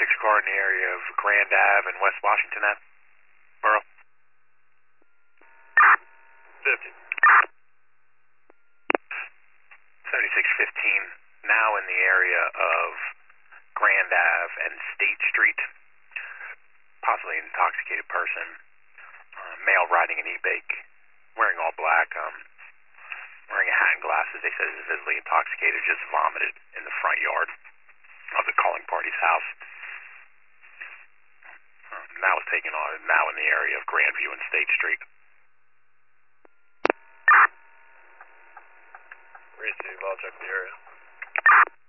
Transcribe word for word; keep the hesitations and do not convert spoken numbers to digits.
six car in the area of Grand Ave and West Washington Ave. Burrow. fifty. seventy-six fifteen, now in the area of Grand Ave and State Street. Possibly an intoxicated person. Uh, male riding an e-bike, wearing all black, um, wearing a hat and glasses. They said he was visibly intoxicated, just vomited in the front yard of the calling party's house. Um, now is taken on, now in the area of Grandview and State Street. Receive, I'll check the area.